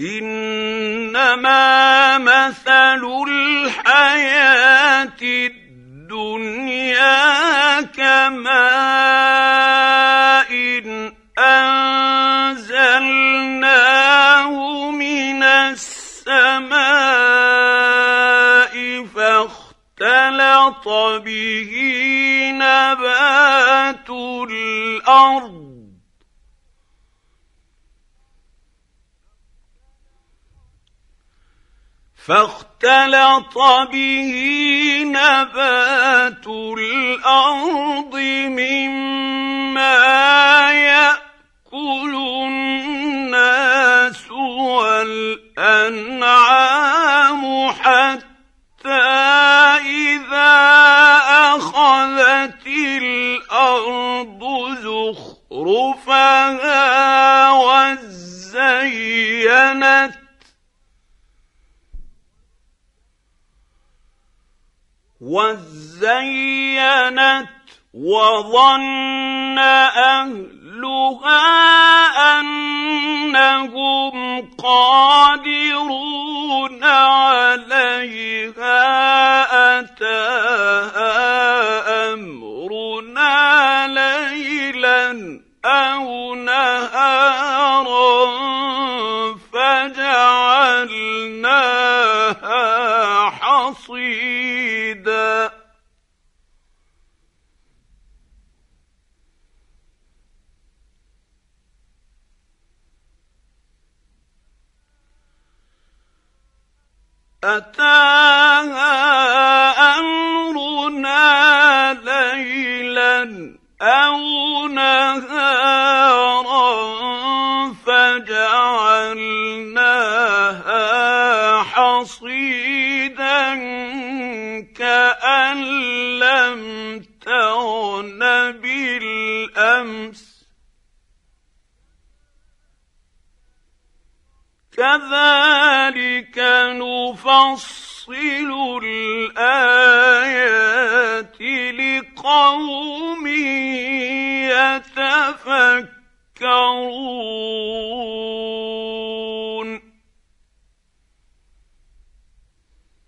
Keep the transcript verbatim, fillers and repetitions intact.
إنما مثل الحياة الدنيا كماء أنزلناه من السماء فاختلط به نبات الأرض فاختلط به نبات الأرض مما يأكل الناس والأنعام حتى إذا أخذت الأرض زخرفها وزينت وزينت وظن أهلها أنهم قادرون عليها أتاها أمرنا ليلا أو نهارا فجعلناها حصيدا أتاها أمرنا ليلا أو نهارا فجعلناها حصيدا كأن لم تغن بالأمس كذلك نفصل الآيات لقوم يتفكرون